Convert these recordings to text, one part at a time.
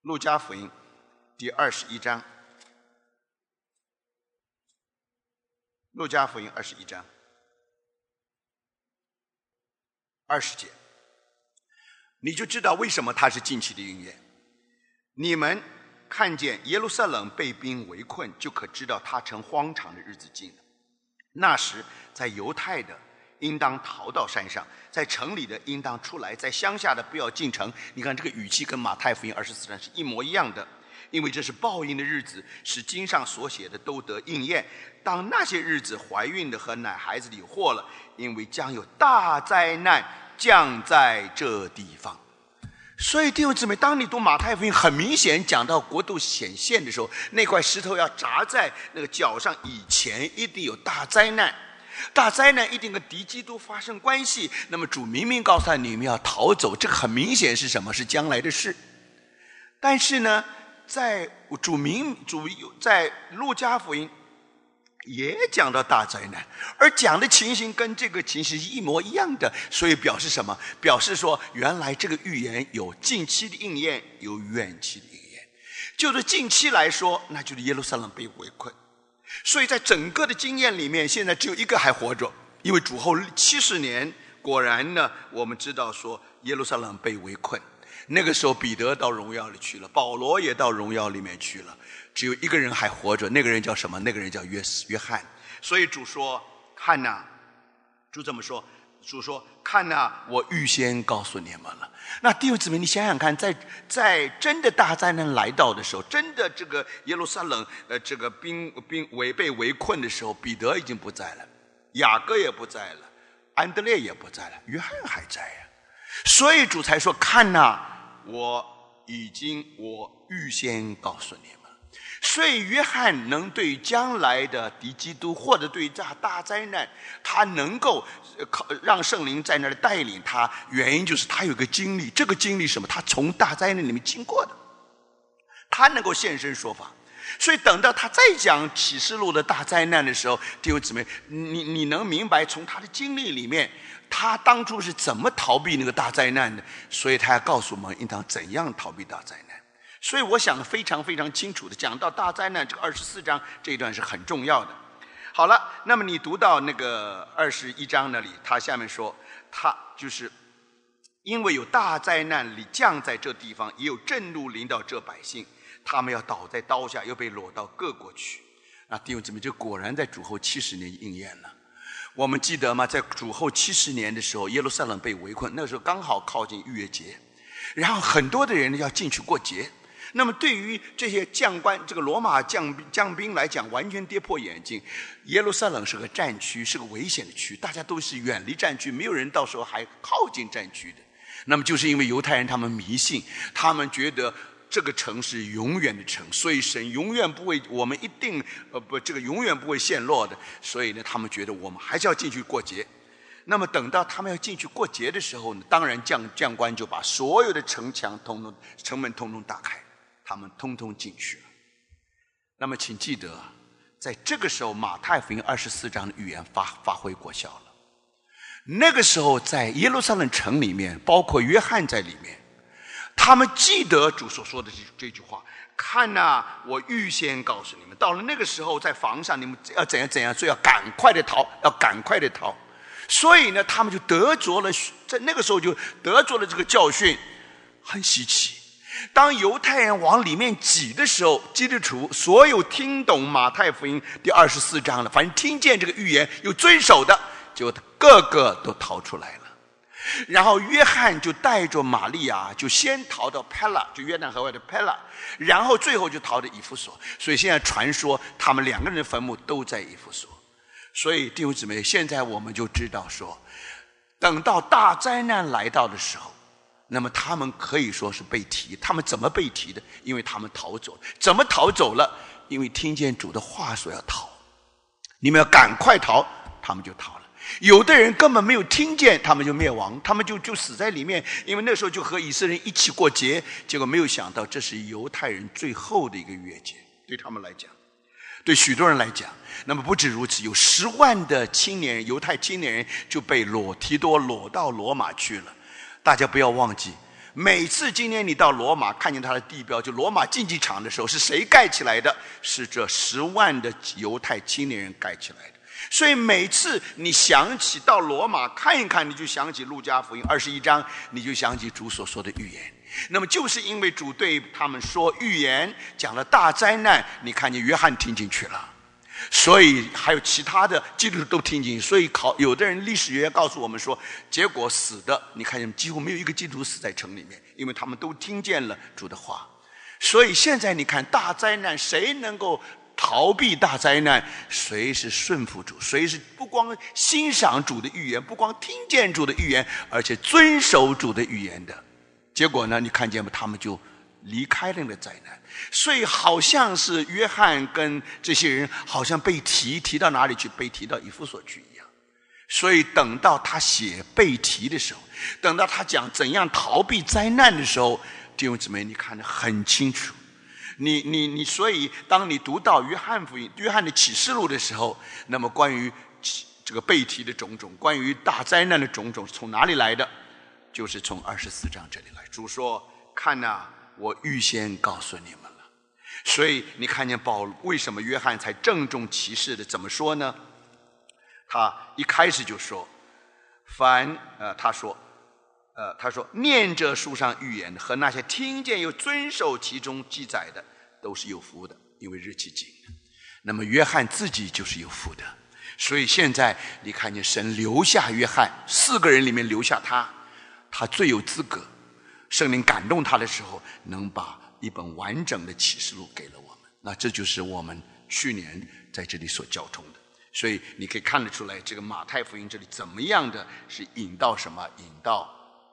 路加福音第21章，路加福音21章20节，你就知道为什么它是近期的应验。你们看见耶路撒冷被兵围困，就可知道他成荒场的日子近了。那时在犹太的应当逃到山上，在城里的应当出来，在乡下的不要进城。你看这个语气跟马太福音24章是一模一样的，因为这是报应的日子，使经上所写的都得应验。当那些日子，怀孕的和奶孩子的有祸了，因为将有大灾难降在这地方。所以弟兄姊妹，当你读马太福音，很明显讲到国度显现的时候，那块石头要砸在那个脚上以前，一定有大灾难。大灾难一定跟敌基督发生关系。那么主明明告诉他你们要逃走，这个很明显是什么？是将来的事。但是呢，在路加福音也讲到大灾难，而讲的情形跟这个情形是一模一样的，所以表示什么？表示说原来这个预言有近期的应验，有远期的应验。就是近期来说，那就是耶路撒冷被围困。所以在整个的经验里面，现在只有一个还活着，因为主后70年，果然呢，我们知道说耶路撒冷被围困。那个时候彼得到荣耀里去了，保罗也到荣耀里面去了，只有一个人还活着，那个人叫什么？那个人叫约翰。所以主说看哪，主怎么说？主说看哪，我预先告诉你们了。那弟兄姊妹，你想想看，在真的大灾难来到的时候，真的这个耶路撒冷这个被围困的时候，彼得已经不在了，雅各也不在了，安德烈也不在了，约翰还在呀。所以主才说看哪，我预先告诉你们。所以约翰能对将来的敌基督，或者对大灾难，他能够让圣灵在那里带领他，原因就是他有个经历。这个经历什么？他从大灾难里面经过的，他能够现身说法。所以等到他再讲启示录的大灾难的时候，弟兄姊妹，你能明白从他的经历里面，他当初是怎么逃避那个大灾难的，所以他要告诉我们应当怎样逃避大灾难。所以我想非常非常清楚的讲到大灾难这个24章这一段是很重要的。好了，那么你读到那个21章那里，他下面说，他就是因为有大灾难里降在这地方，也有震怒临到这百姓，他们要倒在刀下，又被掳到各国去。那弟兄姊妹，这果然在主后70年应验了。我们记得吗？在主后70年的时候，耶路撒冷被围困，那时候刚好靠近逾越节，然后很多的人要进去过节。那么对于这些将官，这个罗马将兵来讲，完全跌破眼镜。耶路撒冷是个战区，是个危险的区，大家都是远离战区，没有人到时候还靠近战区的。那么就是因为犹太人他们迷信，他们觉得这个城是永远的城，所以神永远不会，我们一定这个永远不会陷落的。所以呢，他们觉得我们还是要进去过节。那么等到他们要进去过节的时候呢，当然将官就把所有的城门通通打开，他们通通进去了。那么请记得，在这个时候马太福音24章的预言发挥过效了。那个时候在耶路撒冷城里面，包括约翰在里面，他们记得主所说的这句话，看哪，我预先告诉你们。到了那个时候，在房上你们要怎样怎样，所以要赶快的逃，要赶快的逃。所以呢，他们就得着了，在那个时候就得着了这个教训，很稀奇。当犹太人往里面挤的时候，基督徒所有听懂马太福音第24章了，反正听见这个预言有遵守的，结果个个都逃出来了。然后约翰就带着玛利亚，就先逃到佩拉，就约旦河外的佩拉，然后最后就逃到以弗所。所以现在传说他们两个人的坟墓都在以弗所。所以弟兄姊妹，现在我们就知道说，等到大灾难来到的时候，那么他们可以说是被提。他们怎么被提的？因为他们逃走了。怎么逃走了？因为听见主的话说要逃，你们要赶快逃，他们就逃了。有的人根本没有听见，他们就灭亡，他们就死在里面。因为那时候就和以色列人一起过节，结果没有想到这是犹太人最后的一个逾越节，对他们来讲，对许多人来讲。那么不止如此，有10万的青年人，犹太青年人就被提多掳到罗马去了。大家不要忘记， 每次今天你到罗马看见它的地标，就罗马竞技场的时候，是谁盖起来的？是这10万的犹太青年人盖起来的。所以每次你想起到罗马看一看，你就想起路加福音21章，你就想起主所说的预言。那么就是因为主对他们说预言，讲了大灾难，你看见约翰听进去了，所以还有其他的基督徒都听进去。所以有的人历史学家告诉我们说，结果死的你看见几乎没有一个基督徒死在城里面，因为他们都听见了主的话。所以现在你看大灾难，谁能够逃避大灾难？谁是顺服主？谁是不光欣赏主的预言，不光听见主的预言，而且遵守主的预言的？结果呢，你看见吗？他们就离开了那个灾难。所以好像是约翰跟这些人好像被提到哪里去？被提到以弗所去一样。所以等到他写被提的时候，等到他讲怎样逃避灾难的时候，弟兄姊妹，你看得很清楚。你所以当你读到约翰福音、约翰的启示录的时候，那么关于这个被提的种种，关于大灾难的种种，从哪里来的？就是从24章这里来。主说：“看哪，我预先告诉你们了。”所以你看见为什么约翰才郑重其事的怎么说呢？他一开始就说：“他说念这书上预言的和那些听见又遵守其中记载的，都是有福的，因为日期近。”那么约翰自己就是有福的。所以现在你看见神留下约翰，4个人里面留下他最有资格。圣灵感动他的时候，能把一本完整的启示录给了我们。那这就是我们去年在这里所交通的。所以你可以看得出来，这个马太福音这里怎么样的是引到什么？引到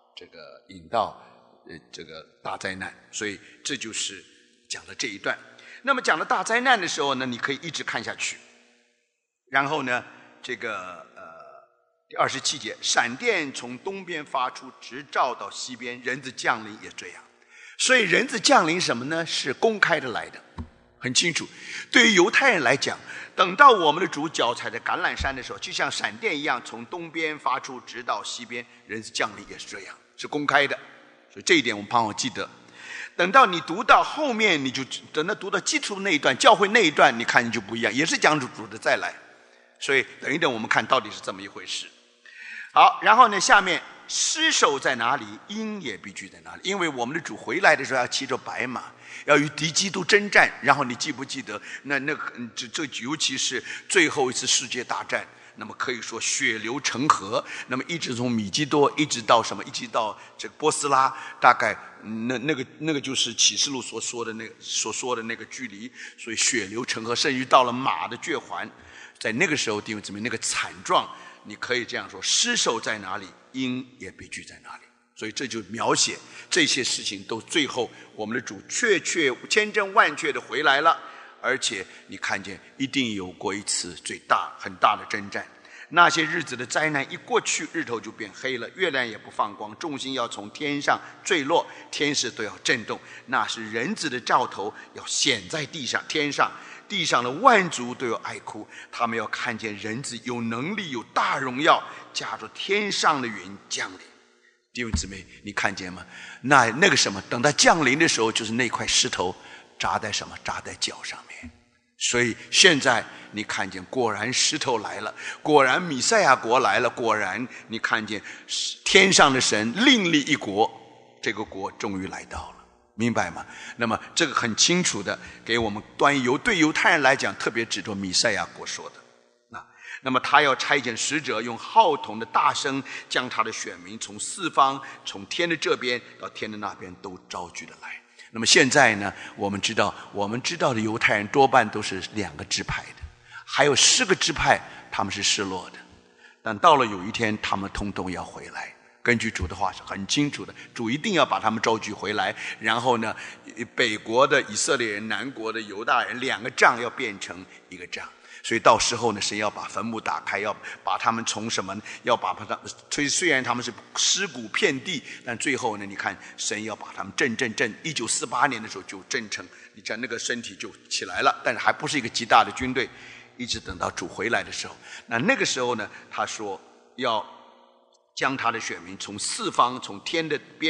这个大灾难。所以这就是讲的这一段。那么讲到大灾难的时候呢，你可以一直看下去。然后呢，这个第27节，闪电从东边发出，直照到西边，人子降临也这样。所以人子降临什么呢？是公开的来的，很清楚。对于犹太人来讲，等到我们的主脚踩在橄榄山的时候，就像闪电一样，从东边发出，直到西边，人子降临也是这样，是公开的。所以这一点我们盼望记得。等到你读到后面，你就等到读到基督那一段，教会那一段，你看你就不一样，也是讲主的再来。所以等一等，我们看到底是这么一回事。好，然后呢，下面尸首在哪里，鹰也必聚在哪里。因为我们的主回来的时候要骑着白马，要与敌基督征战。然后你记不记得这尤其是最后一次世界大战，那么可以说血流成河，那么一直从米基多一直到什么，一直到这个波斯拉，大概那个就是启示录所说的那个距离。所以血流成河，甚至到了马的脚环。在那个时候，弟兄姊妹，那个惨状，你可以这样说：尸首在哪里，鹰也必聚在哪里。所以这就描写这些事情都最后我们的主确千真万确的回来了，而且你看见一定有过一次很大的征战。那些日子的灾难一过去，日头就变黑了，月亮也不放光，众星要从天上坠落，天使都要震动。那是人子的兆头要显在地上，天上地上的万族都有哀哭，他们要看见人子有能力有大荣耀，驾着天上的云降临。弟兄姊妹，你看见吗？那个什么，等他降临的时候，就是那块石头扎在什么？扎在脚上面。所以现在你看见，果然石头来了，果然弥赛亚国来了，果然你看见天上的神另立一国，这个国终于来到了，明白吗？那么这个很清楚的给我们对犹太人来讲，特别指着弥赛亚国说的。那么他要差遣使者，用号筒的大声，将他的选民从四方，从天的这边到天的那边都招聚了来。那么现在呢，我们知道的犹太人多半都是2个支派的，还有10个支派他们是失落的，但到了有一天他们通通要回来。根据主的话是很清楚的，主一定要把他们招聚回来，然后呢，北国的以色列人，南国的犹大人，2个杖要变成一个杖。所以到时候呢，神要把坟墓打开，要把他们从什么，要把他们，虽然他们是尸骨遍地，但最后呢，你看神要把他们震1948年的时候就震成，你讲那个身体就起来了，但是还不是一个极大的军队，一直等到主回来的时候，那个时候呢，他说要将他的选民从四方，从天的边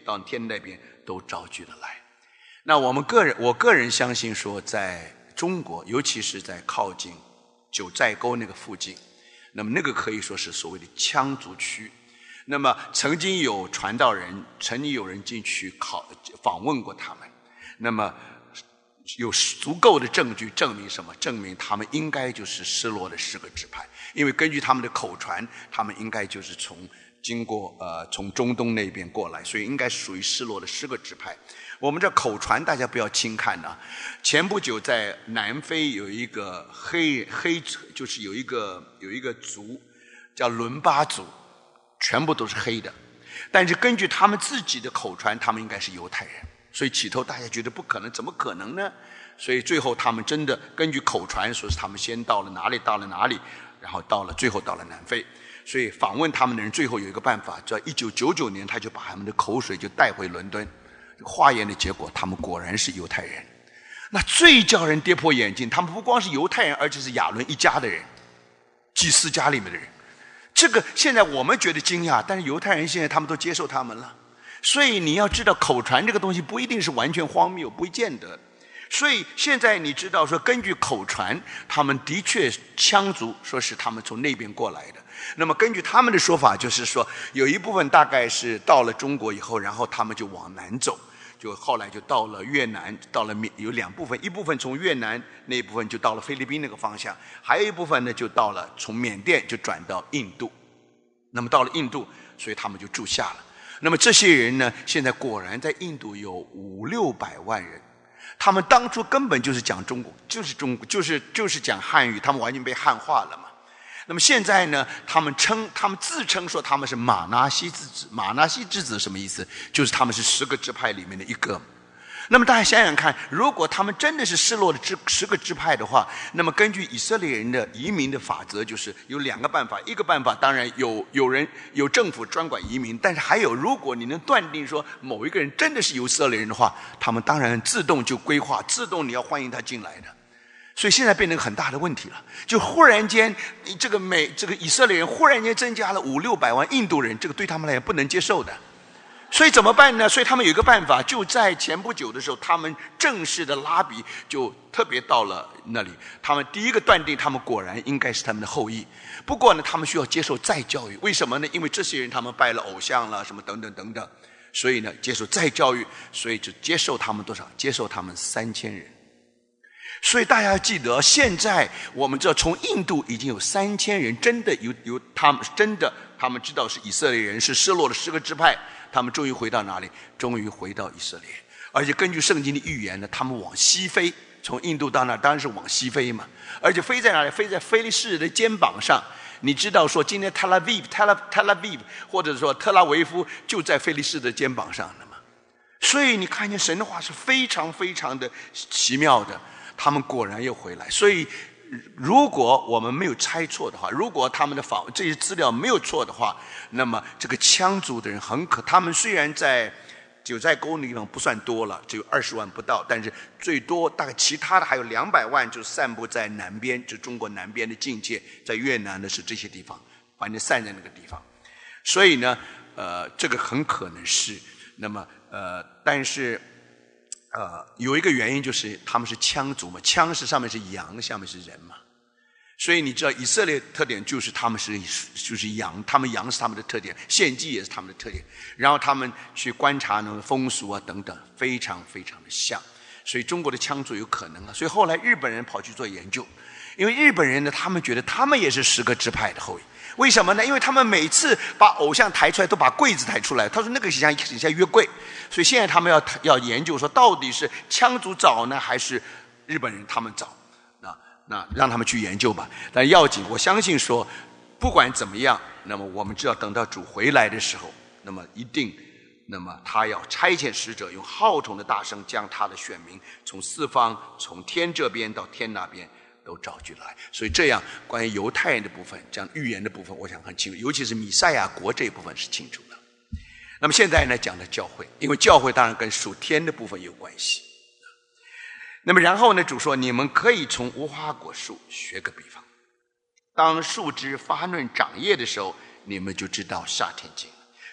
到天那边都招聚了来。那我个人相信说，在中国，尤其是在靠近九寨沟那个附近，那么那个可以说是所谓的羌族区。那么曾经有传道人，曾经有人进去访问过他们，那么有足够的证据证明什么？证明他们应该就是失落的10个支派，因为根据他们的口传，他们应该就是经过从中东那边过来，所以应该属于失落的10个支派。我们这口传大家不要轻看啊。前不久在南非有一个就是有一个族叫伦巴族，全部都是黑的，但是根据他们自己的口传，他们应该是犹太人。所以起头大家觉得不可能，怎么可能呢？所以最后他们真的根据口传说是他们先到了哪里，然后最后到了南非。所以访问他们的人最后有一个办法，在1999年他就把他们的口水就带回伦敦，化验的结果他们果然是犹太人。那最叫人跌破眼镜，他们不光是犹太人，而且是亚伦一家的人，祭司家里面的人。这个现在我们觉得惊讶，但是犹太人现在他们都接受他们了。所以你要知道，口传这个东西不一定是完全荒谬，不见得。所以现在你知道说，根据口传，他们的确羌族说是他们从那边过来的。那么根据他们的说法，就是说有一部分大概是到了中国以后，然后他们就往南走，就后来就到了越南，有2部分，一部分从越南，那一部分就到了菲律宾那个方向，还有一部分呢就到了从缅甸就转到印度。那么到了印度，所以他们就住下了。那么这些人呢，现在果然在印度有500-600万人，他们当初根本就是讲中国，就是讲汉语，他们完全被汉化了嘛。那么现在呢，他们自称说他们是玛拿西之子。玛拿西之子什么意思？就是他们是10个支派里面的一个。那么大家想想看，如果他们真的是失落的10个支派的话，那么根据以色列人的移民的法则，就是有2个办法。一个办法当然有政府专管移民，但是还有，如果你能断定说某一个人真的是以色列人的话，他们当然自动就规划，自动你要欢迎他进来的。所以现在变成很大的问题了，就忽然间这个以色列人忽然间增加了500-600万印度人，这个对他们来讲不能接受的。所以怎么办呢？所以他们有一个办法，就在前不久的时候，他们正式的拉比就特别到了那里。他们第一个断定，他们果然应该是他们的后裔。不过呢，他们需要接受再教育。为什么呢？因为这些人他们拜了偶像了，什么等等等等。所以呢，接受再教育，所以就接受他们多少？接受他们3000人。所以大家要记得，现在我们知道，从印度已经有3000人真的有他们知道是以色列人，是失落了10个支派。他们终于回到哪里？终于回到以色列。而且根据圣经的预言呢，他们往西飞，从印度到那当然是往西飞嘛。而且飞在哪里？飞在非利士人的肩膀上。你知道说今天特拉维夫或者说特拉维夫就在非利士的肩膀上的嘛。所以你看见神的话是非常非常的奇妙的。他们果然又回来。所以如果我们没有猜错的话，如果他们的这些资料没有错的话，那么这个羌族的人他们虽然在九寨沟那地方不算多了，只有20万不到，但是最多大概其他的还有200万，就散布在南边，就中国南边的境界，在越南的是这些地方，完全散在那个地方。所以呢，这个很可能是，那么但是。有一个原因就是他们是羌族嘛，羌是上面是羊，下面是人嘛，所以你知道以色列特点就是他们就是羊，他们羊是他们的特点，献祭也是他们的特点，然后他们去观察那种风俗啊等等，非常非常的像，所以中国的羌族有可能啊，所以后来日本人跑去做研究，因为日本人呢，他们觉得他们也是10个支派的后裔。为什么呢？因为他们每次把偶像抬出来都把柜子抬出来，他说那个很像约柜，所以现在他们要研究说到底是羌族早呢还是日本人他们早，那让他们去研究吧。但要紧，我相信说不管怎么样，那么我们知道等到主回来的时候，那么他要差遣使者用号筒的大声将他的选民从4方，从天这边到天那边都招聚来。所以这样关于犹太人的部分，这样预言的部分我想很清楚，尤其是弥赛亚国这一部分是清楚的。那么现在呢，讲的教会，因为教会当然跟属天的部分有关系。那么然后呢，主说你们可以从无花果树学个比方，当树枝发嫩长叶的时候，你们就知道夏天近了。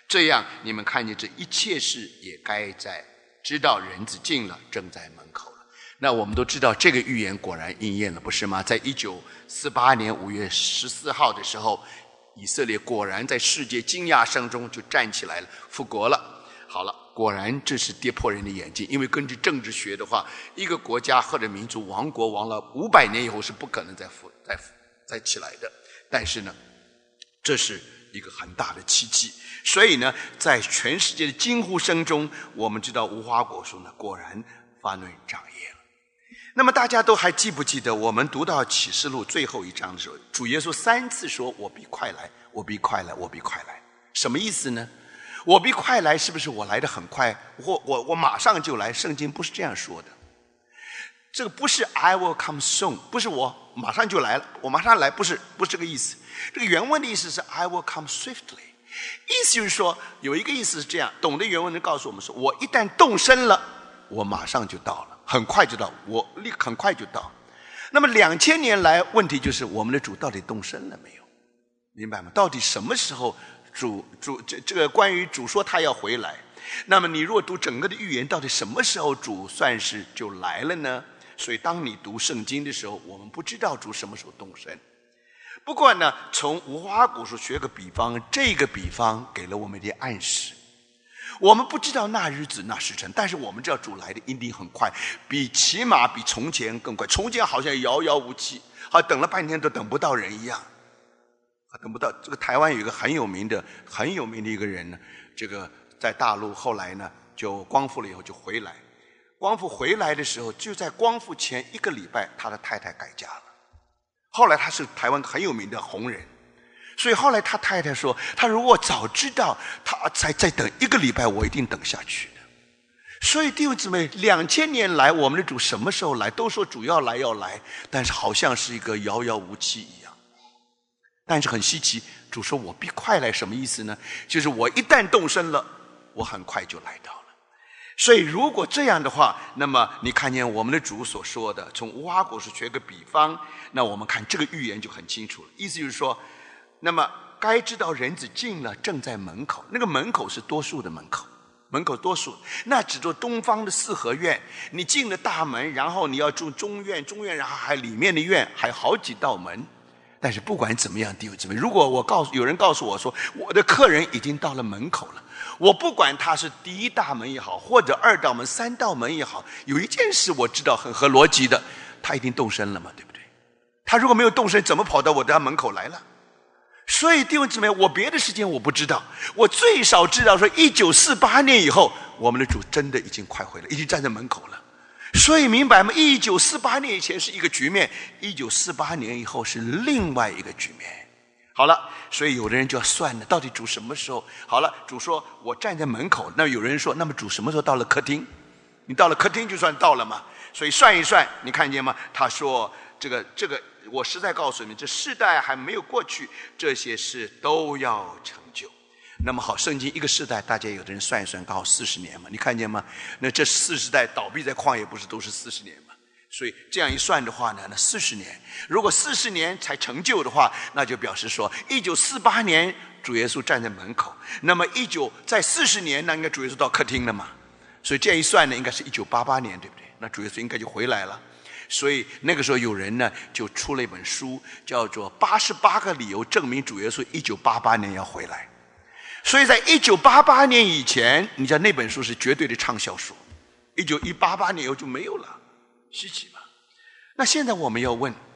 这样你们看见这一切事也该在知道人子近了，正在门口了。那我们都知道这个预言果然应验了，不是吗？在1948年5月14号的时候，以色列果然在世界惊讶声中就站起来了，复国了。好了，果然这是跌破人的眼睛，因为根据政治学的话，一个国家或者民族亡国亡了500年以后是不可能再起来的。但是呢，这是一个很大的奇迹。所以呢，在全世界的惊呼声中，我们知道无花果树呢果然发嫩长叶了。那么大家都还记不记得，我们读到启示录最后一章的时候，主耶稣3次说：“我必快来，我必快来，我必快来。”什么意思呢？我必快来，是不是我来得很快？我马上就来？圣经不是这样说的。这个不是 I will come soon， 不是我马上就来了，我马上来，不是这个意思。这个原文的意思是 I will come swiftly， 意思就是说有一个意思是这样，懂得原文的告诉我们说，我一旦动身了，我马上就到了，很快就到，很快就到。那么2000年来，问题就是我们的主到底动身了没有？明白吗？到底什么时候这个关于主说他要回来，那么你如果读整个的预言，到底什么时候主算是就来了呢？所以当你读圣经的时候，我们不知道主什么时候动身。不过呢，从无花果树学个比方，这个比方给了我们一点暗示。我们不知道那日子那时辰，但是我们知道主来的一定很快，起码比从前更快。从前好像遥遥无期，好等了半天都等不到人一样。等不到。这个台湾有一个很有名的一个人呢，这个在大陆后来呢就光复了以后就回来，光复回来的时候，就在光复前1个礼拜，他的太太改嫁了。后来他是台湾很有名的红人，所以后来他太太说，他如果早知道他再等1个礼拜，我一定等下去的。所以弟兄姊妹，2000年来我们的主什么时候来？都说主要来，但是好像是一个遥遥无期一样。但是很稀奇，主说我必快来，什么意思呢？就是我一旦动身了，我很快就来到了。所以如果这样的话，那么你看见我们的主所说的，从无花果树学个比方，那我们看这个预言就很清楚了。意思就是说，那么该知道人子近了，正在门口。那个门口是多数的门口，门口多数，那只做东方的4合院。你进了大门，然后你要住中院，然后还里面的院还有好几道门。但是不管怎么样，弟兄姊妹，如果有人告诉我说我的客人已经到了门口了，我不管他是第1大门也好，或者2道门、3道门也好，有一件事我知道很合逻辑的，他一定动身了嘛，对不对？他如果没有动身，怎么跑到我的门口来了？所以弟兄姊妹，我别的事情我不知道，我最少知道说1948年以后，我们的主真的已经快回来，已经站在门口了。所以明白吗？1948年以前是一个局面，1948年以后是另外一个局面。好了，所以有的人就要算了，到底主什么时候？好了，主说我站在门口，那有人说，那么主什么时候到了客厅？你到了客厅就算到了嘛。所以算一算，你看见吗？他说这个，我实在告诉你，这世代还没有过去，这些事都要成就。那么好，圣经一个世代，大家有的人算一算，刚好40年嘛，你看见吗？那这40代倒闭在旷野，不是都是40年吗？所以这样一算的话呢，那40年，如果40年才成就的话，那就表示说1948年主耶稣站在门口，那么在40年，那应该主耶稣到客厅了嘛。所以这样一算呢，应该是1988年，对不对？那主耶稣应该就回来了。所以那个时候有人呢就出了一本书，叫做88个理由证明主耶稣1988年要回来。所以在1988年以前，你知道那本书是绝对的畅销书，1988年以后就没有了，稀奇吧？那现在我们要问，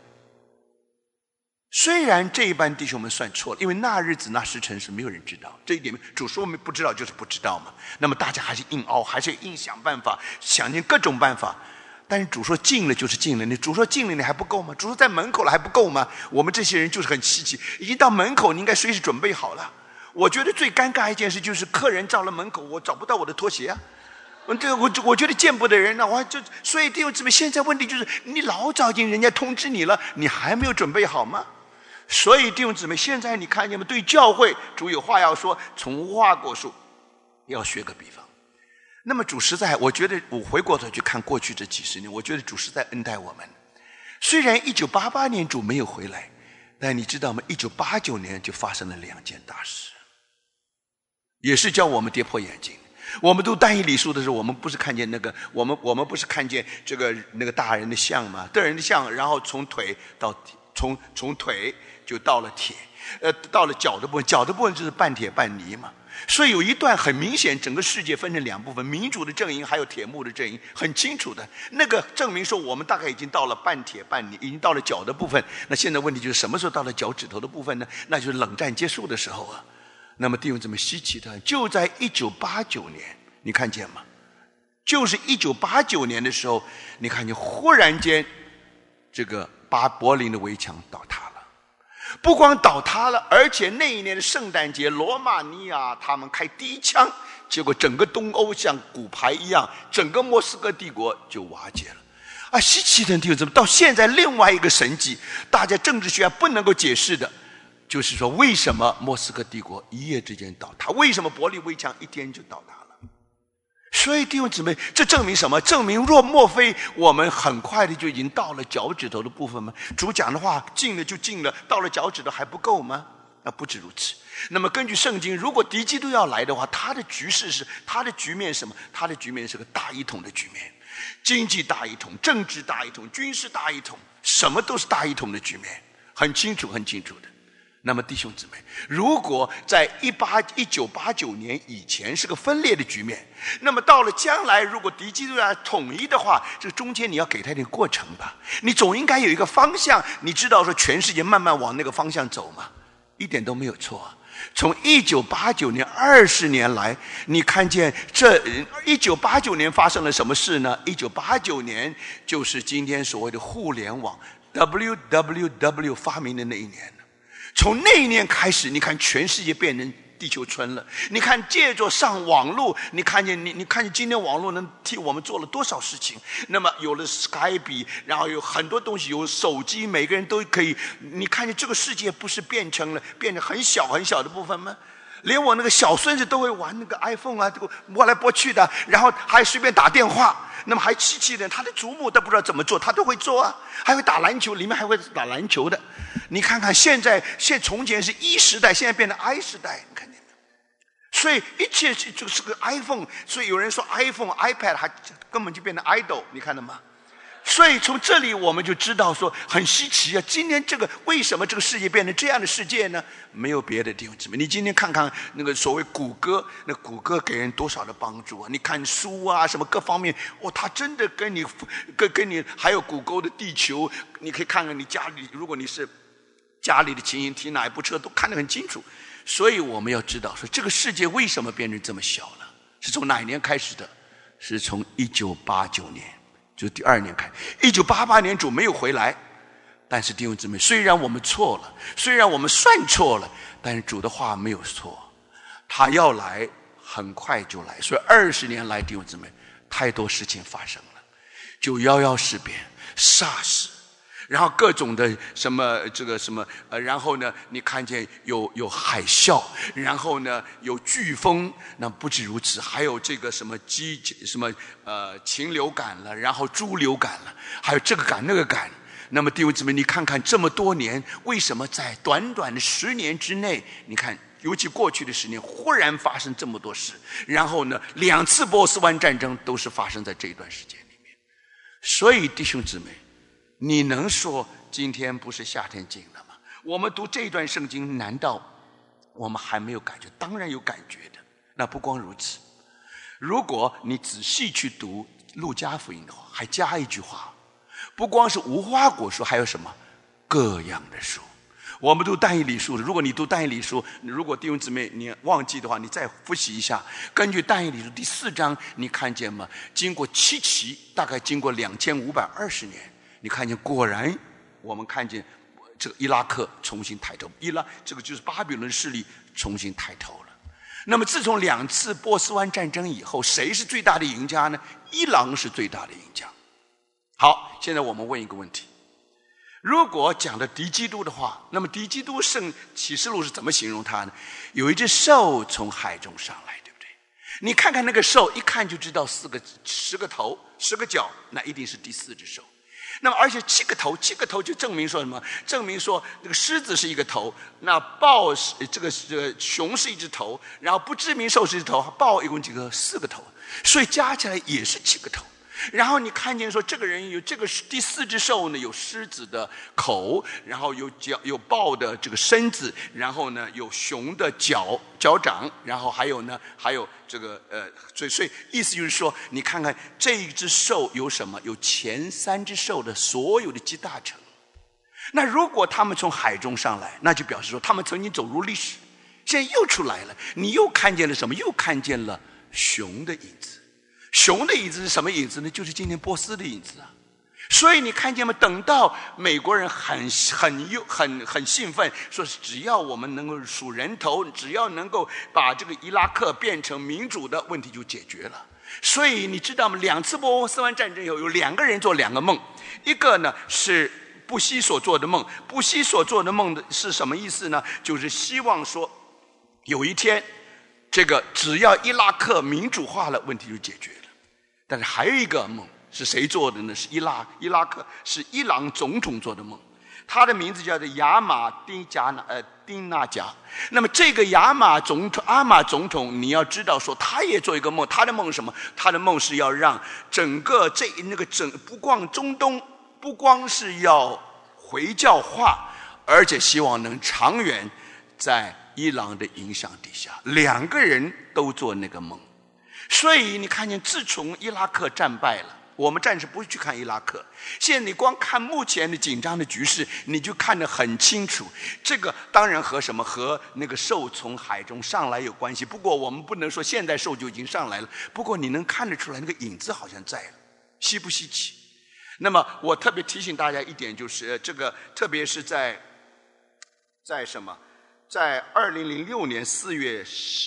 虽然这一班弟兄们算错了，因为那日子那时辰是没有人知道，这一点主说我们不知道就是不知道嘛。那么大家还是硬凹，还是硬想办法，想尽各种办法。但是主说近了就是近了，你主说近了你还不够吗？主说在门口了还不够吗？我们这些人就是很稀奇，已经到门口，你应该随时准备好了。我觉得最尴尬一件事就是客人到了门口，我找不到我的拖鞋啊！我觉得见不得人了，所以弟兄姊妹，现在问题就是你老早已经人家通知你了，你还没有准备好吗？所以弟兄姊妹，现在你看见吗？对教会主有话要说，从无花果树要学个比方。那么主实在，我觉得我回过头去看过去这几十年，我觉得主实在恩待我们。虽然1988年主没有回来，但你知道吗？1989年就发生了2件大事。 也是叫我们跌破眼镜。我们读但以理书的时候，我们不是看见那个，我们不是看见这个那个大人的像吗？大人的像，然后从腿到从腿就到了铁，到了脚的部分，脚的部分就是半铁半泥嘛。所以有一段很明显，整个世界分成两部分，民主的阵营还有铁幕的阵营，很清楚的。那个证明说我们大概已经到了半铁半泥，已经到了脚的部分。那现在问题就是什么时候到了脚趾头的部分呢？那就是冷战结束的时候啊。那么弟兄姊妹，稀奇的就在1989年，你看见吗？就是1989年的时候，你看见忽然间这个柏林的围墙倒塌了。不光倒塌了，而且那一年的圣诞节，罗马尼亚他们开第一枪，结果整个东欧像骨牌一样，整个莫斯科帝国就瓦解了。啊，稀奇的弟兄姊妹，到现在另外一个神迹，大家政治学家不能够解释的，就是说为什么莫斯科帝国一夜之间倒塌？为什么柏林围墙一天就倒塌了？所以弟兄姊妹，这证明什么？证明莫非我们很快的就已经到了脚趾头的部分吗？主讲的话，进了就进了，到了脚趾头还不够吗？不止如此。那么根据圣经，如果敌基督要来的话，他的局势是，他的局面是什么？他的局面是个大一统的局面，经济大一统，政治大一统，军事大一统，什么都是大一统的局面，很清楚很清楚的。那么弟兄姊妹，如果在1989年以前是个分裂的局面，那么到了将来，如果敌基督要统一的话，这中间你要给他一点过程吧，你总应该有一个方向，你知道说全世界慢慢往那个方向走嘛，一点都没有错。从1989年20年来，你看见这1989年发生了什么事呢？1989年就是今天所谓的互联网 WWW 发明的那一年。从那一年开始，你看全世界变成地球村了。你看借着上网络，你看见今天网络能替我们做了多少事情。那么有了 Skype， 然后有很多东西，有手机，每个人都可以。你看见这个世界不是变成很小很小的部分吗？连我那个小孙子都会玩那个 iPhone 啊，拨来拨去的，然后还随便打电话。那么还稀奇的，他的祖母都不知道怎么做，他都会做啊，还会打篮球，里面还会打篮球的。你看看现从前是E时代，现在变成 I 时代，你看见没有？所以一切就是个 iPhone， 所以有人说 iPhone、iPad 还根本就变成 idol， 你看到吗？所以从这里我们就知道说很稀奇啊！今天为什么这个世界变成这样的世界呢？没有别的弟兄姊妹，你今天看看那个所谓谷歌，那谷歌给人多少的帮助啊！你看书啊，什么各方面，它真的跟你还有谷歌的地球，你可以看看你家里，如果你是家里的情形，提哪一部车都看得很清楚。所以我们要知道说，这个世界为什么变成这么小了？是从哪一年开始的？是从1989年。就第2年开，1988年主没有回来，但是弟兄姊妹，虽然我们错了，虽然我们算错了，但是主的话没有错，他要来，很快就来。所以20年来，弟兄姊妹，太多事情发生了，911事变、SARS，然后各种的什么然后呢，你看见有海啸，然后呢有飓风，那不止如此，还有这个禽流感了，然后猪流感了，还有这个感那个感。那么弟兄姊妹，你看看这么多年，为什么在短短的10年之内，你看尤其过去的10年，忽然发生这么多事？然后呢，2次波斯湾战争都是发生在这一段时间里面。所以弟兄姊妹，你能说今天不是夏天近了吗？我们读这一段圣经，难道我们还没有感觉？当然有感觉的。那不光如此，如果你仔细去读路加福音的话，还加一句话，不光是无花果树，还有什么各样的树。我们读但以理书，如果你读但以理书，如果弟兄姊妹你忘记的话，你再复习一下。根据但以理书第4章，你看见吗？经过7期，大概经过2520年，你看见果然，我们看见这个伊拉克重新抬头，这个就是巴比伦势力重新抬头了。那么自从2次波斯湾战争以后，谁是最大的赢家呢？伊朗是最大的赢家。好，现在我们问一个问题。如果讲的敌基督的话，那么敌基督圣启示录是怎么形容他呢？有一只兽从海中上来，对不对？你看看那个兽，一看就知道10个头10个脚，那一定是第4只兽。 那么而且7个头，7个头就证明说什么？证明说这个狮子是一个头，那豹是这个熊是一只头，然后不知名兽是一只头，豹一共几个？4个头，所以加起来也是7个头。然后你看见说这个人有这个第4只兽呢，有狮子的口，然后有豹的这个身子，然后呢有熊的脚掌，然后还有这个所以意思就是说，你看看这一只兽有什么？有前3只兽的所有的集大成。那如果他们从海中上来，那就表示说他们曾经走入历史，现在又出来了，你又看见了什么？又看见了熊的影子。熊的影子是什么影子呢？就是今天波斯的影子啊！所以你看见吗？等到美国人很兴奋，说只要我们能够数人头，只要能够把这个伊拉克变成民主的问题就解决了。所以你知道吗？2次波斯湾战争以后，有2个人做2个梦，一个呢是布希所做的梦。布希所做的梦是什么意思呢？就是希望说有一天这个只要伊拉克民主化了，问题就解决了。但是还有一个梦是谁做的呢？是伊拉克，是伊朗总统做的梦，他的名字叫做亚马丁纳贾。那么这个阿马总统，你要知道说他也做一个梦，他的梦是什么？他的梦是要让整个不光中东，不光是要回教化，而且希望能长远在伊朗的影响底下。2个人都做那个梦。所以你看见，自从伊拉克战败了，我们暂时不会去看伊拉克。现在你光看目前的紧张的局势，你就看得很清楚。这个当然和什么？和那个兽从海中上来有关系。不过我们不能说现在兽就已经上来了。不过你能看得出来，那个影子好像在了，稀不稀奇？那么我特别提醒大家一点，就是这个，特别是在什么？在2006年4月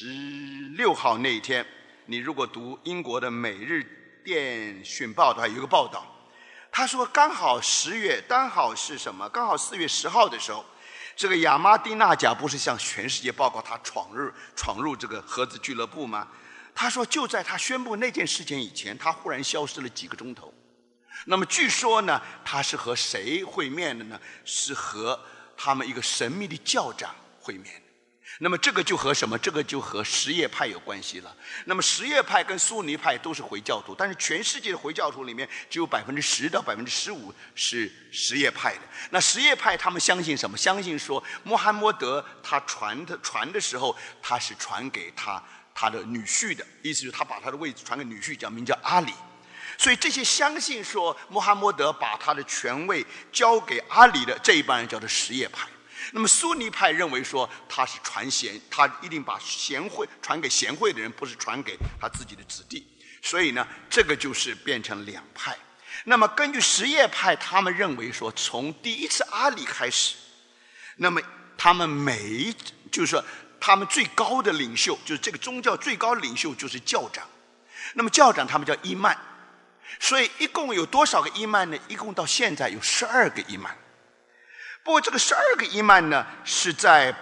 16号那一天。你如果读英国的《每日电讯报》的话，有一个报道，他说刚好是什么？刚好4月10号的时候，这个亚马丁纳贾不是向全世界报告他闯入这个核子俱乐部吗？他说就在他宣布那件事情以前，他忽然消失了几个钟头。那么据说呢，他是和谁会面的呢？是和他们一个神秘的教长会面的。那么这个就和什么？这个就和什叶派有关系了。那么什叶派跟苏尼派都是回教徒，但是全世界的回教徒里面只有10%到15%是什叶派的。那什叶派他们相信什么？相信说穆罕默德他传的时候，他是传给他的女婿的，意思就是他把他的位置传给女婿，名叫阿里。所以这些相信说穆罕默德把他的权位交给阿里的这一帮人叫做什叶派。那么苏尼派认为说他是他一定把贤惠传给贤惠的人，不是传给他自己的子弟。所以呢，这个就是变成2派。那么根据什叶派，他们认为说，从第一次阿里开始，那么他们就是说他们最高的领袖，就是这个宗教最高的领袖就是教长。那么教长他们叫伊曼，所以一共有多少个伊曼呢？一共到现在有12个伊曼。不过这个12个伊曼呢，是在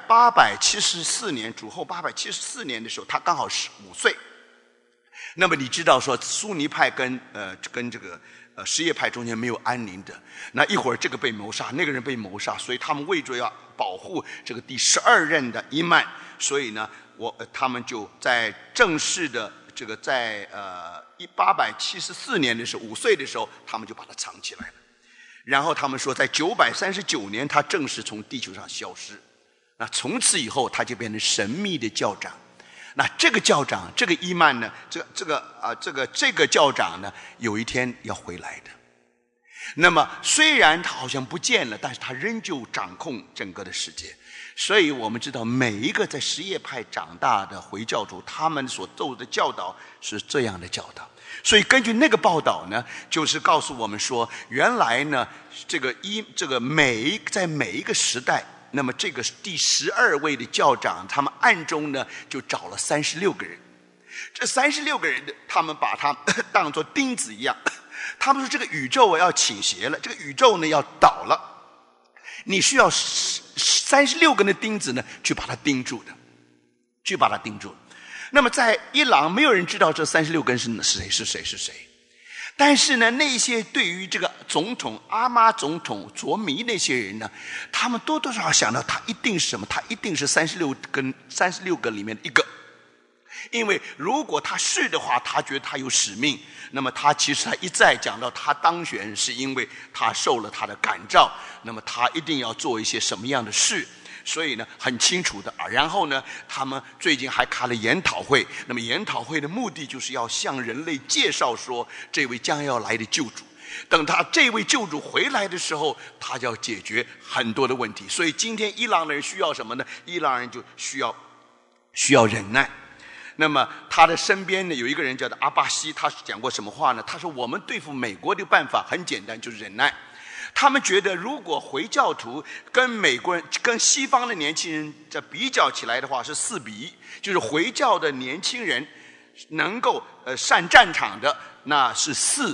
874年主后874年的时候，他刚好是5岁。那么你知道说苏尼派跟这个什叶派中间没有安宁的，那一会儿这个被谋杀，那个人被谋杀，所以他们为着要保护这个第12任的伊曼，所以呢他们就在正式的这个在874年的时候5岁的时候，他们就把它藏起来了。然后他们说在939年他正式从地球上消失。那从此以后他就变成神秘的教长。那这个教长，这个伊曼呢，这个教长呢，有一天要回来的。那么虽然他好像不见了，但是他仍旧掌控整个的世界。所以我们知道每一个在什叶派长大的回教徒，他们所受的教导是这样的教导。所以根据那个报道呢，就是告诉我们说，原来呢在每一个时代，那么这个第12位的教长，他们暗中呢就找了36个人。这36个人他们把他当作钉子一样，他们说这个宇宙要倾斜了，这个宇宙呢要倒了，你需要36根的钉子呢去把它钉住的，去把它钉住。那么在伊朗没有人知道这36根是谁， 但是呢，那些对于这个总统阿妈总统着迷那些人呢，他们多多少少想到他一定是什么？他一定是36个里面的一个。因为如果他是的话，他觉得他有使命，那么他其实他一再讲到他当选是因为他受了他的感召，那么他一定要做一些什么样的事，所以呢很清楚的啊。然后呢，他们最近还开了研讨会，那么研讨会的目的就是要向人类介绍说这位将要来的救主。等他这位救主回来的时候，他就要解决很多的问题。所以今天伊朗人需要什么呢？伊朗人就需要忍耐。那么他的身边呢有一个人叫做阿巴西，他讲过什么话呢？他说我们对付美国的办法很简单，就是忍耐。他们觉得如果回教徒跟美国人跟西方的年轻人这比较起来的话是4:1，就是回教的年轻人能够上战场的那是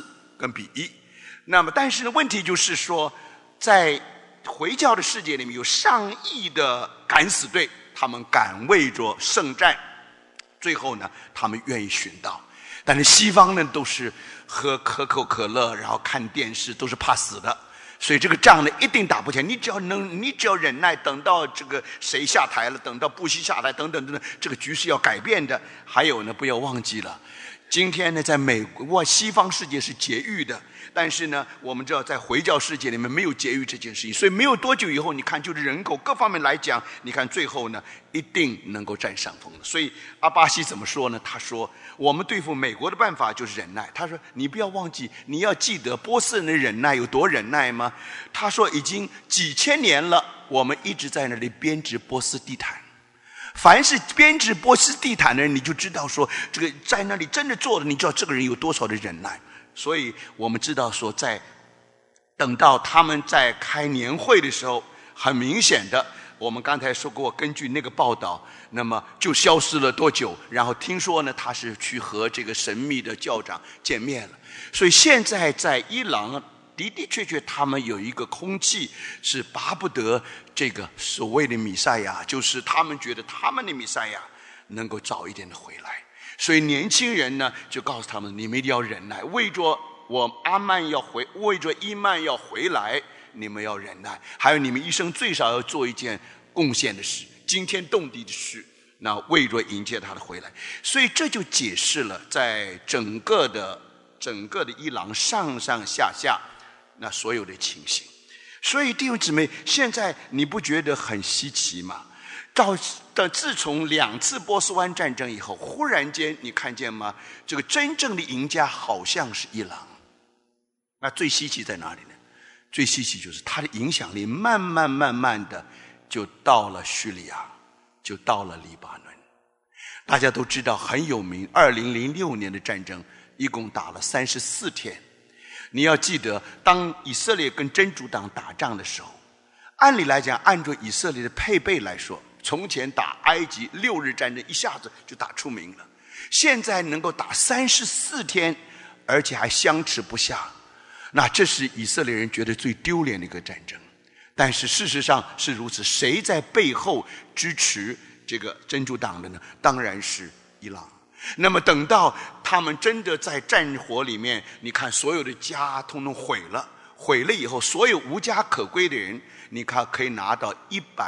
4:1。那么但是呢问题就是说，在回教的世界里面有上亿的敢死队，他们敢为着圣战，最后呢他们愿意殉道。但是西方呢都是喝可口可乐，然后看电视，都是怕死的，所以这个仗呢一定打不起来。你只要忍耐，等到这个谁下台了，等到布希下台，等等等等，这个局势要改变的。还有呢，不要忘记了，今天呢在美国西方世界是节育的，但是呢我们知道在回教世界里面没有节育这件事情，所以没有多久以后，你看就是人口各方面来讲，你看最后呢一定能够占上风的。所以阿巴西怎么说呢？他说我们对付美国的办法就是忍耐。他说你不要忘记，你要记得波斯人的忍耐有多忍耐吗？他说已经几千年了，我们一直在那里编织波斯地毯。凡是编织波斯地毯的人，你就知道说这个在那里真的做的，你知道这个人有多少的忍耐。所以我们知道说，在等到他们在开年会的时候，很明显的，我们刚才说过，根据那个报道，那么就消失了多久，然后听说呢他是去和这个神秘的教长见面了。所以现在在伊朗的的确确他们有一个空气是巴不得这个所谓的弥赛亚，就是他们觉得他们的弥赛亚能够早一点的回来。所以年轻人呢就告诉他们，你们一定要忍耐，为着我阿曼要回，为着伊曼要回来，你们要忍耐。还有你们一生最少要做一件贡献的事，惊天动地的事，那为着迎接他的回来。所以这就解释了在整个的伊朗上上下下那所有的情形。所以弟兄姊妹，现在你不觉得很稀奇吗？自从2次波斯湾战争以后，忽然间你看见吗？这个真正的赢家好像是伊朗。那最稀奇在哪里呢？最稀奇就是它的影响力慢慢的就到了叙利亚，就到了黎巴嫩。大家都知道很有名，2006年的战争一共打了34天。你要记得，当以色列跟真主党打仗的时候，按理来讲，按照以色列的配备来说，从前打埃及6日战争一下子就打出名了，现在能够打34天，而且还相持不下，那这是以色列人觉得最丢脸的一个战争。但是事实上是如此，谁在背后支持这个真主党的呢？当然是伊朗。那么等到他们真的在战火里面，你看所有的家统统毁了以后，所有无家可归的人，你看可以拿到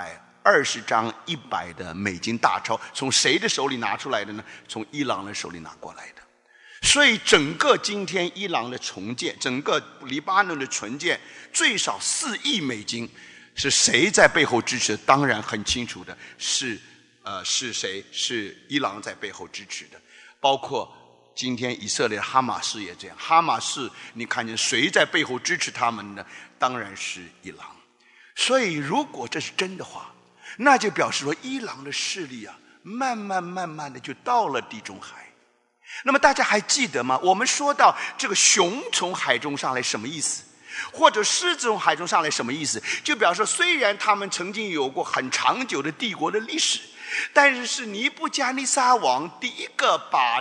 120张100的美金大钞，从谁的手里拿出来的呢？从伊朗的手里拿过来的。所以整个今天伊朗的重建，整个黎巴嫩的重建，最少4亿美金，是谁在背后支持？当然很清楚的是谁？是伊朗在背后支持的。包括今天以色列哈马斯也这样，哈马斯你看见谁在背后支持他们呢？当然是伊朗。所以如果这是真的话，那就表示说伊朗的势力慢慢的就到了地中海。那么大家还记得吗？我们说到这个熊从海中上来什么意思？或者狮子从海中上来什么意思？就表示说虽然他们曾经有过很长久的帝国的历史，但是是尼布加尼撒王第一个把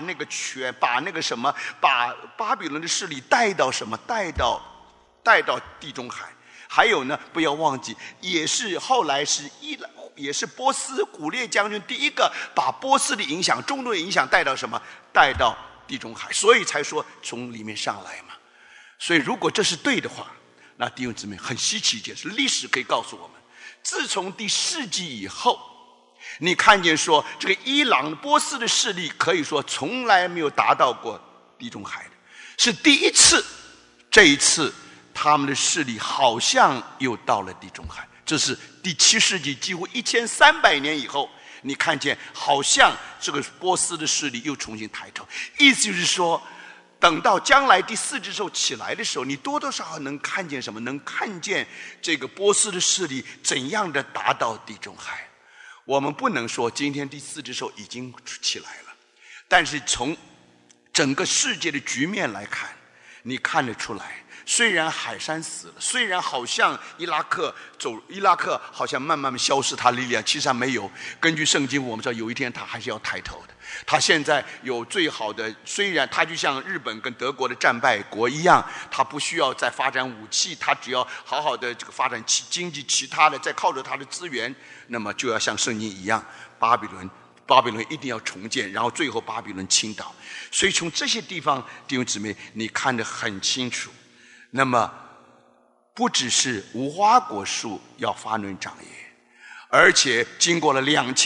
巴比伦的势力带到什么？带到地中海。还有呢，不要忘记，也是后来也是波斯古列将军第一个把波斯的中东的影响带到什么？带到地中海，所以才说从里面上来嘛。 所以如果这是对的话，那弟兄姊妹很稀奇一件事，历史可以告诉我们，自从第4纪以后，你看见说这个伊朗波斯的势力可以说从来没有达到过地中海的，是第一次，这一次他们的势力好像又到了地中海。这是第7世纪几乎1300年以后，你看见好像这个波斯的势力又重新抬头，意思就是说等到将来第4之兽起来的时候，你多多少少能看见什么？能看见这个波斯的势力怎样的达到地中海。我们不能说今天第4只兽已经起来了，但是从整个世界的局面来看，你看得出来，虽然海珊死了，虽然好像伊拉克好像慢慢消失它的力量，其实上没有。根据圣经我们知道有一天它还是要抬头的。它现在有最好的，虽然它就像日本跟德国的战败国一样，它不需要再发展武器，它只要好好的这个发展经济，其他的再靠着它的资源，那么就要像圣经一样，巴比伦一定要重建，然后最后巴比伦倾倒。所以从这些地方，弟兄姊妹，你看得很清楚。那么不只是无花果树要发嫩长叶，而且经过了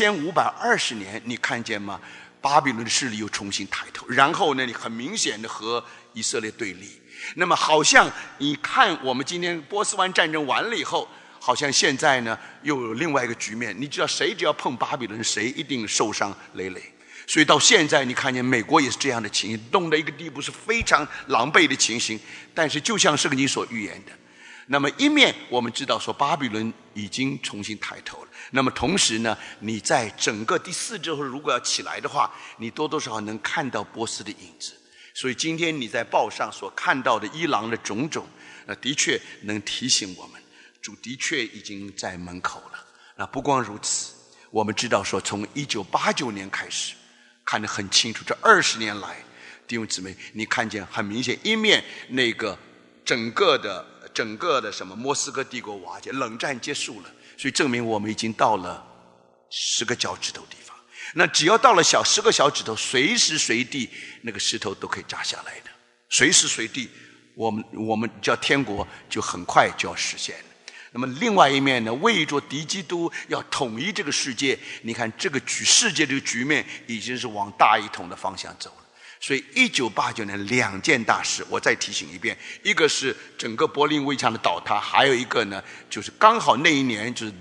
2520年，你看见吗？巴比伦的势力又重新抬头，然后呢，你很明显的和以色列对立。那么好像你看我们今天波斯湾战争完了以后，好像现在呢又有另外一个局面，你知道谁只要碰巴比伦，谁一定受伤累累。所以到现在你看见美国也是这样的情形，弄到一个地步是非常狼狈的情形。但是就像圣经所预言的，那么一面我们知道说巴比伦已经重新抬头了，那么同时呢，你在整个第4之后如果要起来的话，你多多少少能看到波斯的影子。所以今天你在报上所看到的伊朗的种种，的确能提醒我们，主的确已经在门口了。那不光如此，我们知道说从1989年开始看得很清楚，这20年来弟兄姊妹，你看见很明显，一面那个整个的什么莫斯科帝国瓦解，冷战结束了，所以证明我们已经到了10个脚趾头地方。那只要到了10个小指头，随时随地那个石头都可以砸下来的，随时随地我们叫天国就很快就要实现了。那么另外一面呢，为着敌基督要统一这个世界，你看这个世界这个局面已经是往大一统的方向走了。所以1989年2件大事，我再提醒一遍，一个是整个柏林围墙的倒塌，还有一个呢就是刚好那一年就是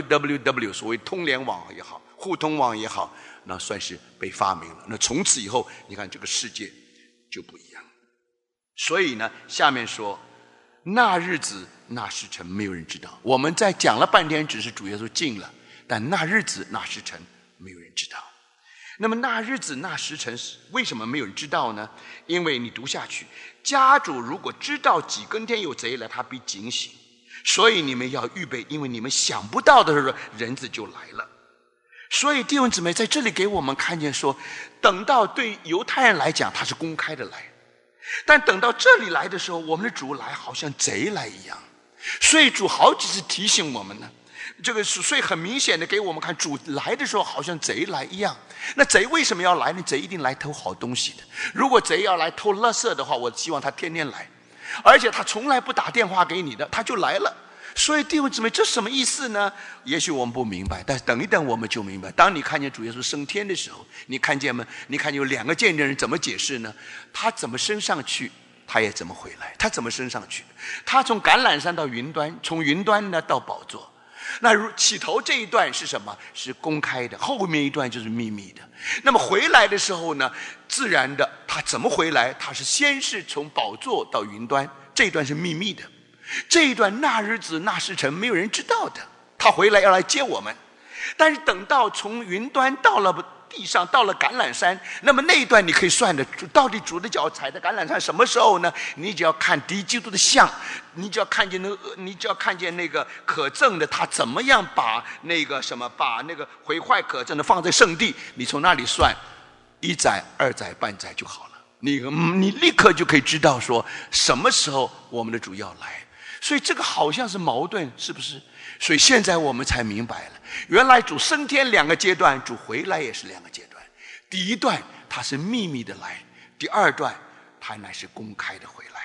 WWW 所谓通联网也好，互通网也好，那算是被发明了。那从此以后你看这个世界就不一样。所以呢下面说那日子那时辰没有人知道，我们在讲了半天只是主耶稣进了，但那日子那时辰没有人知道。那么那日子那时辰为什么没有人知道呢？因为你读下去，家主如果知道几更天有贼来，他必警醒，所以你们要预备，因为你们想不到的时候人子就来了。所以弟兄姊妹在这里给我们看见说，等到对犹太人来讲他是公开的来，但等到这里来的时候，我们的主来好像贼来一样。所以主好几次提醒我们呢，这个所以很明显的给我们看，主来的时候好像贼来一样。那贼为什么要来呢？贼一定来偷好东西的。如果贼要来偷垃圾的话，我希望他天天来，而且他从来不打电话给你的，他就来了。所以弟兄姊妹，这什么意思呢？也许我们不明白，但是等一等我们就明白。当你看见主耶稣升天的时候，你看见吗？你看有2个见证人怎么解释呢？他怎么升上去，他也怎么回来。他怎么升上去？他从橄榄山到云端，从云端呢到宝座。那起头这一段是什么？是公开的，后面一段就是秘密的。那么回来的时候呢，自然的他怎么回来？他是先是从宝座到云端，这一段是秘密的。这一段那日子那时辰没有人知道的，他回来要来接我们。但是等到从云端到了地上，到了橄榄山，那么那一段你可以算的，到底主的脚踩在橄榄山什么时候呢？你只要看敌基督的像，你只要看见那个可憎的他怎么样把那个毁坏可憎的放在圣地，你从那里算1载2载半载就好了。你立刻就可以知道说什么时候我们的主要来。所以这个好像是矛盾，是不是？所以现在我们才明白了，原来主升天2个阶段，主回来也是2个阶段。第一段他是秘密的来，第2段他乃是公开的回来。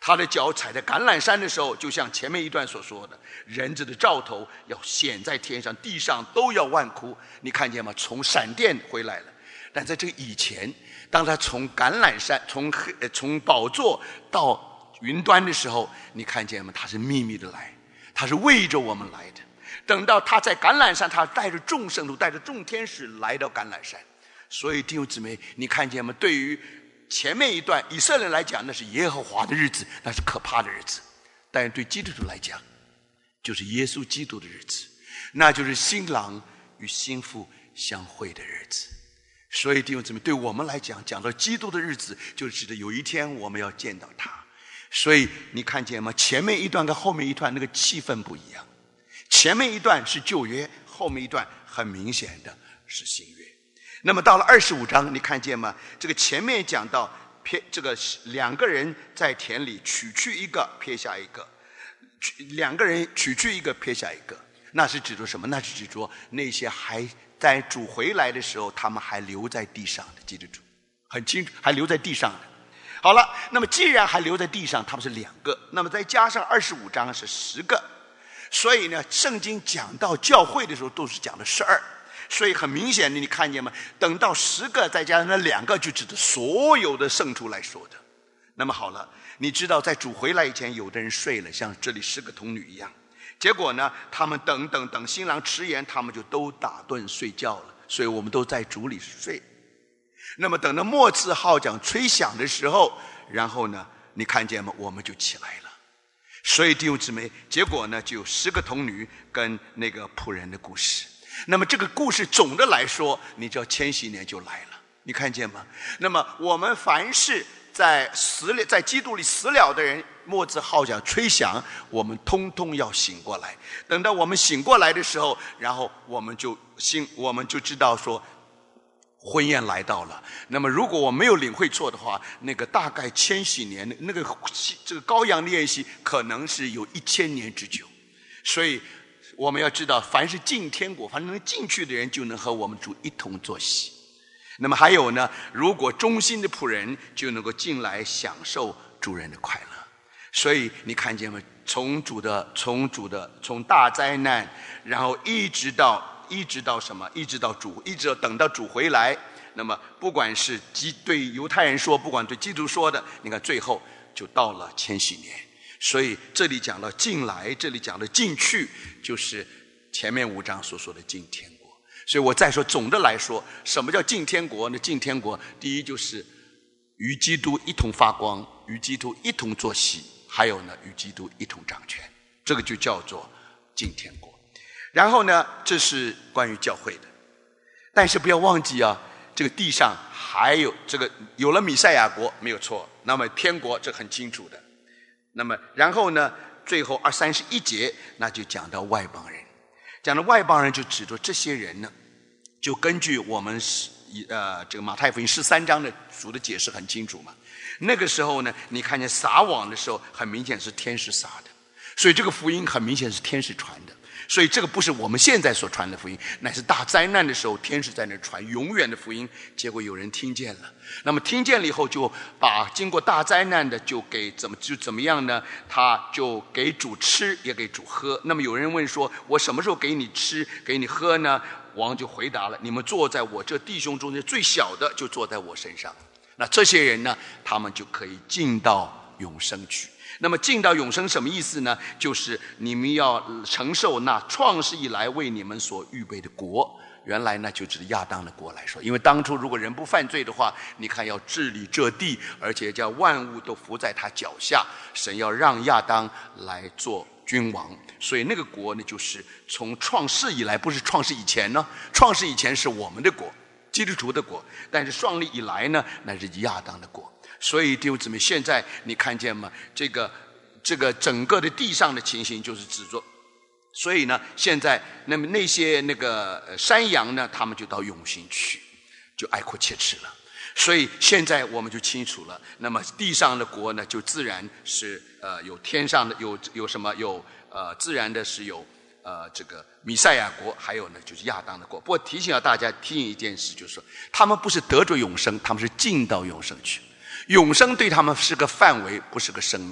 他的脚踩在橄榄山的时候，就像前面一段所说的，人子的兆头要显在天上，地上都要万哭。你看见吗？从闪电回来了。但在这个以前，当他从橄榄山从宝座到云端的时候，你看见吗？他是秘密的来，他是为着我们来的。等到他在橄榄山，他带着众圣徒，带着众天使来到橄榄山。所以弟兄姊妹，你看见吗？对于前面一段以色列人来讲，那是耶和华的日子，那是可怕的日子。但是对基督徒来讲，就是耶稣基督的日子，那就是新郎与新妇相会的日子。所以弟兄姊妹，对我们来讲，讲到基督的日子，就指的有一天我们要见到他。所以你看见吗？前面一段跟后面一段那个气氛不一样。前面一段是旧约，后面一段很明显的是新约。那么到了25章，你看见吗？这个前面讲到这个两个人在田里取去一个，撇下一个；两个人取去一个，撇下一个。那是指着什么？那是指着那些还在主回来的时候，他们还留在地上的基督徒，很清楚，还留在地上的。好了，那么既然还留在地上，他们是2个，那么再加上25章是10个。所以呢，圣经讲到教会的时候都是讲的12，所以很明显的，你看见吗？等到10个再加上那2个，就指的所有的圣徒来说的。那么好了，你知道在主回来以前，有的人睡了，像这里10个童女一样。结果呢，他们等新郎迟延，他们就都打盹睡觉了。所以我们都在主里睡。那么等到末次号角吹响的时候，然后呢，你看见吗？我们就起来了。所以弟兄姊妹，结果呢，就有10个童女跟那个仆人的故事。那么这个故事总的来说，你知道千禧年就来了，你看见吗？那么我们凡是在基督里死了的人，末次号角吹响，我们通通要醒过来。等到我们醒过来的时候，然后我们就知道说婚宴来到了。那么如果我没有领会错的话，那个大概千禧年那个这个羔羊的宴席可能是有1000年之久。所以我们要知道，凡是进天国，凡是能进去的人，就能和我们主一同坐席。那么还有呢，如果忠心的仆人就能够进来享受主人的快乐。所以你看见吗？从大灾难，然后一直到什么？一直到等到主回来。那么不管是对犹太人说，不管对基督说的，你看最后就到了千禧年。所以这里讲了进来，这里讲了进去，就是前面5章所说的进天国。所以我再说，总的来说，什么叫进天国呢？进天国，第一就是与基督一同发光，与基督一同坐席，还有呢，与基督一同掌权，这个就叫做进天国。然后呢，这是关于教会的。但是不要忘记啊，这个地上还有这个有了弥赛亚国没有错，那么天国这很清楚的。那么然后呢，最后31节那就讲到外邦人。讲到外邦人，就指着这些人呢，就根据我们这个马太福音13章的主的解释很清楚嘛。那个时候呢，你看见撒网的时候，很明显是天使撒的，所以这个福音很明显是天使传的。所以这个不是我们现在所传的福音，乃是大灾难的时候天使在那传永远的福音。结果有人听见了，那么听见了以后，就把经过大灾难的就怎么样呢？他就给主吃，也给主喝。那么有人问说，我什么时候给你吃给你喝呢？王就回答了，你们坐在我这弟兄中间最小的就坐在我身上。那这些人呢，他们就可以进到永生去。那么进到永生什么意思呢？就是你们要承受那创世以来为你们所预备的国。原来呢，就指亚当的国来说，因为当初如果人不犯罪的话，你看要治理这地，而且叫万物都服在他脚下，神要让亚当来做君王。所以那个国呢，就是从创世以来，不是创世以前呢。创世以前是我们的国，基督徒的国，但是创立以来呢，那是亚当的国。所以弟兄姊妹，现在你看见吗？这个整个的地上的情形就是指着，所以呢，现在那些山羊呢，他们就到永sinh去，就爱哭切齿了。所以现在我们就清楚了，那么地上的国呢，就自然是有天上的有什么有自然的是有这个弥赛亚国，还有呢就是亚当的国。不过提醒大家听一件事，就是说他们不是得着永生，他们是进到永生去。永生对他们是个范围，不是个生命。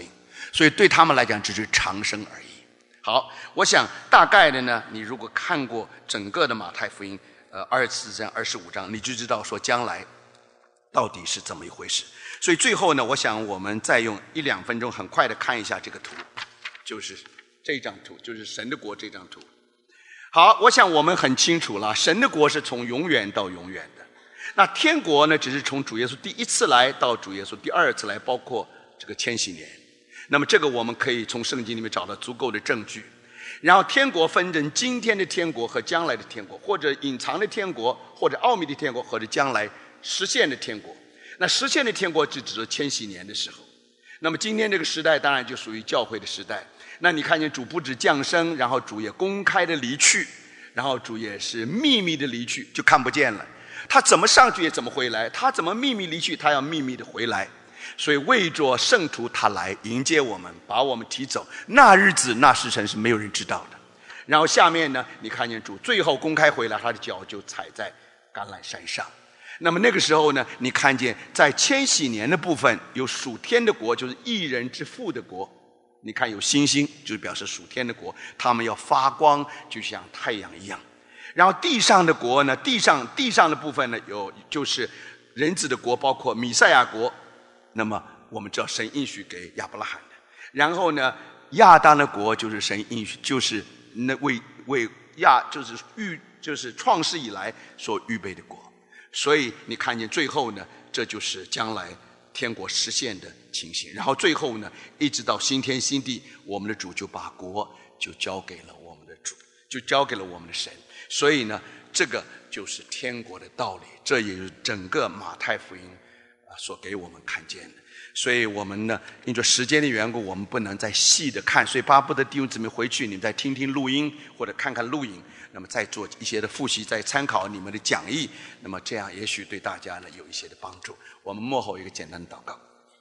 所以对他们来讲只是长生而已。好，我想大概的呢，你如果看过整个的马太福音24章25章，你就知道说将来到底是怎么一回事。所以最后呢，我想我们再用1-2分钟很快的看一下这个图，就是这张图，就是神的国这张图。好，我想我们很清楚了，神的国是从永远到永远的。那天国呢，只是从主耶稣第一次来到主耶稣第二次来，包括这个千禧年。那么这个我们可以从圣经里面找到足够的证据。然后天国分成今天的天国和将来的天国，或者隐藏的天国，或者奥秘的天国，或者将来实现的天国。那实现的天国就指着千禧年的时候。那么今天这个时代当然就属于教会的时代。那你看见主不止降生，然后主也公开的离去，然后主也是秘密的离去，就看不见了。他怎么上去也怎么回来，他怎么秘密离去，他要秘密的回来。所以为着圣徒他来迎接我们，把我们提走，那日子那时辰是没有人知道的。然后下面呢，你看见主最后公开回来，他的脚就踩在橄榄山上。那么那个时候呢，你看见在千禧年的部分有属天的国，就是一人之父的国。你看有星星，就是表示属天的国，他们要发光，就像太阳一样。然后地上的国呢，地上的部分呢，有就是人子的国，包括弥赛亚国。那么我们知道神应许给亚伯拉罕的。然后呢，亚当的国就是神应许，就是那为就是创世以来所预备的国。所以你看见最后呢，这就是将来天国实现的情形。然后最后呢，一直到新天新地，我们的主就把国就交给了我们的主，就交给了我们的神。所以呢，这个就是天国的道理，这也是整个马太福音所给我们看见的。所以我们呢，因着时间的缘故，我们不能再细的看，所以巴不得弟兄姊妹回去你们再听听录音或者看看录影，那么再做一些的复习，再参考你们的讲义，那么这样也许对大家呢有一些的帮助。我们幕后一个简单的祷告。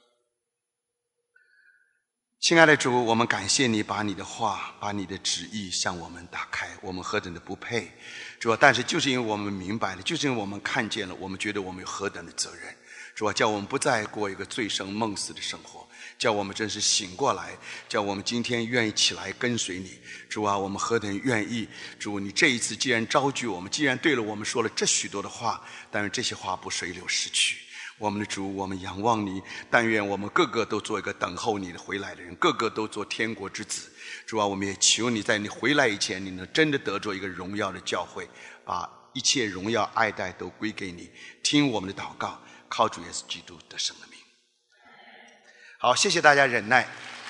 亲爱的主，我们感谢你把你的话，把你的旨意向我们打开，我们何等的不配，主啊！但是就是因为我们明白了，就是因为我们看见了，我们觉得我们有何等的责任，主啊！叫我们不再过一个醉生梦死的生活，叫我们真是醒过来，叫我们今天愿意起来跟随你，主啊！我们何等愿意，主！你这一次既然招聚我们，既然对了我们说了这许多的话，但是这些话不随流逝去。我们的主，我们仰望你，但愿我们个个都做一个等候你的回来的人，个个都做天国之子。主啊，我们也求你在你回来以前，你能真的得着一个荣耀的教会，把一切荣耀爱戴都归给你。听我们的祷告，靠主耶稣基督得胜的名。好，谢谢大家忍耐。